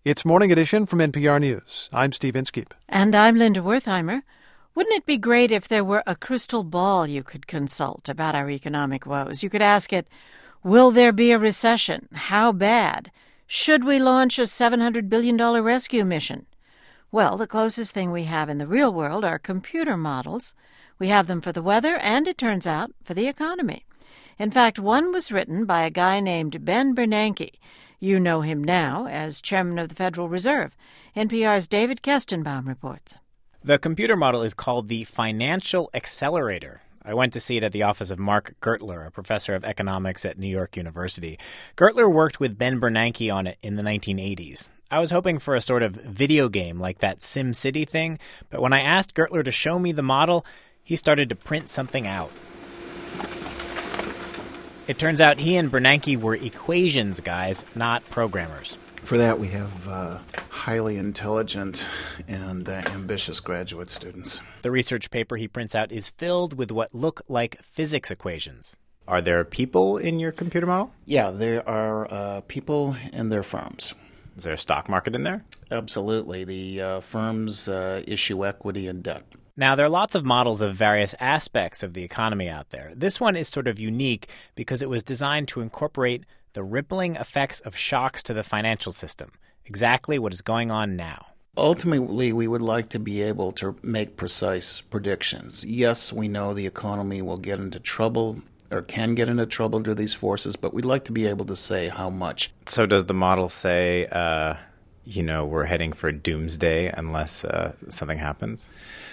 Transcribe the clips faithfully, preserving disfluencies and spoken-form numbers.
It's Morning Edition from N P R News. I'm Steve Inskeep. And I'm Linda Wertheimer. Wouldn't it be great if there were a crystal ball you could consult about our economic woes? You could ask it, will there be a recession? How bad? Should we launch a seven hundred billion dollars rescue mission? Well, the closest thing we have in the real world are computer models. We have them for the weather and, it turns out, for the economy. In fact, one was written by a guy named Ben Bernanke. You know him now as chairman of the Federal Reserve. N P R's David Kestenbaum reports. The computer model is called the Financial Accelerator. I went to see it at the office of Mark Gertler, a professor of economics at New York University. Gertler worked with Ben Bernanke on it in the nineteen eighties. I was hoping for a sort of video game like that SimCity thing, but when I asked Gertler to show me the model, he started to print something out. It turns out he and Bernanke were equations guys, not programmers. For that, we have uh, highly intelligent and uh, ambitious graduate students. The research paper he prints out is filled with what look like physics equations. Are there people in your computer model? Yeah, there are uh, people and their firms. Is there a stock market in there? Absolutely. The uh, firms uh, issue equity and debt. Now, there are lots of models of various aspects of the economy out there. This one is sort of unique because it was designed to incorporate the rippling effects of shocks to the financial system, exactly what is going on now. Ultimately, we would like to be able to make precise predictions. Yes, we know the economy will get into trouble or can get into trouble due to these forces, but we'd like to be able to say how much. So does the model say, uh, you know, we're heading for doomsday unless uh, something happens?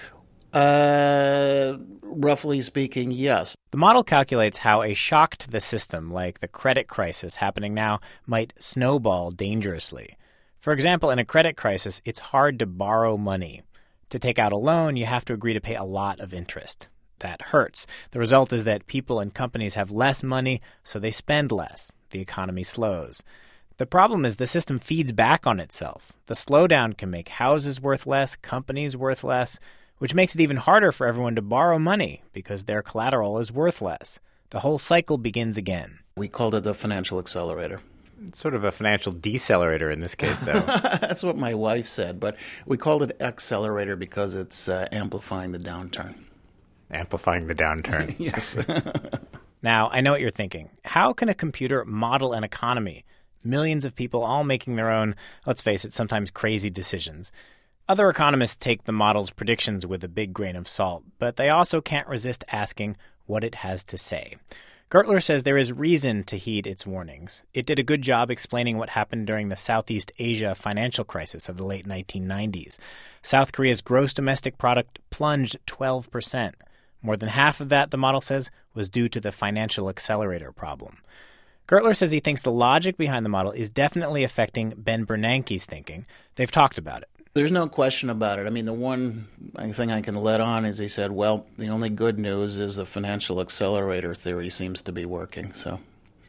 Uh, roughly speaking, yes. The model calculates how a shock to the system, like the credit crisis happening now, might snowball dangerously. For example, in a credit crisis, it's hard to borrow money. To take out a loan, you have to agree to pay a lot of interest. That hurts. The result is that people and companies have less money, so they spend less. The economy slows. The problem is the system feeds back on itself. The slowdown can make houses worth less, companies worth less, which makes it even harder for everyone to borrow money because their collateral is worth less. The whole cycle begins again. We called it the financial accelerator. It's sort of a financial decelerator in this case, though. That's what my wife said, but we called it accelerator because it's uh, amplifying the downturn. Amplifying the downturn. Yes. Now, I know what you're thinking. How can a computer model an economy? Millions of people all making their own, let's face it, sometimes crazy decisions. Other economists take the model's predictions with a big grain of salt, but they also can't resist asking what it has to say. Gertler says there is reason to heed its warnings. It did a good job explaining what happened during the Southeast Asia financial crisis of the late nineteen nineties. South Korea's gross domestic product plunged twelve percent. More than half of that, the model says, was due to the financial accelerator problem. Gertler says he thinks the logic behind the model is definitely affecting Ben Bernanke's thinking. They've talked about it. There's no question about it. I mean, the one thing I can let on is he said, well, the only good news is the financial accelerator theory seems to be working. So,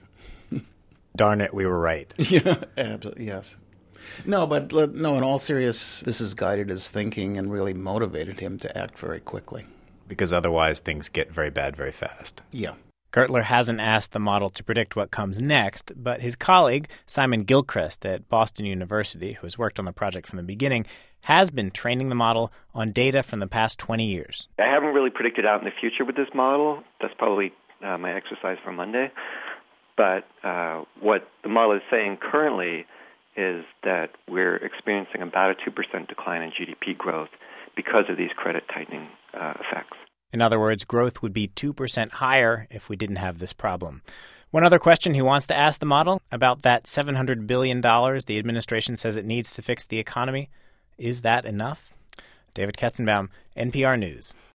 Darn it, we were right. Yeah, absolutely, yes. No, but no, in all seriousness, this has guided his thinking and really motivated him to act very quickly. Because otherwise things get very bad very fast. Yeah. Gertler hasn't asked the model to predict what comes next, but his colleague, Simon Gilchrist at Boston University, who has worked on the project from the beginning, has been training the model on data from the past twenty years. I haven't really predicted out in the future with this model. That's probably uh, my exercise for Monday. But uh, what the model is saying currently is that we're experiencing about a two percent decline in G D P growth because of these credit tightening uh, effects. In other words, growth would be two percent higher if we didn't have this problem. One other question he wants to ask the model about that seven hundred billion dollars the administration says it needs to fix the economy. Is that enough? David Kestenbaum, N P R News.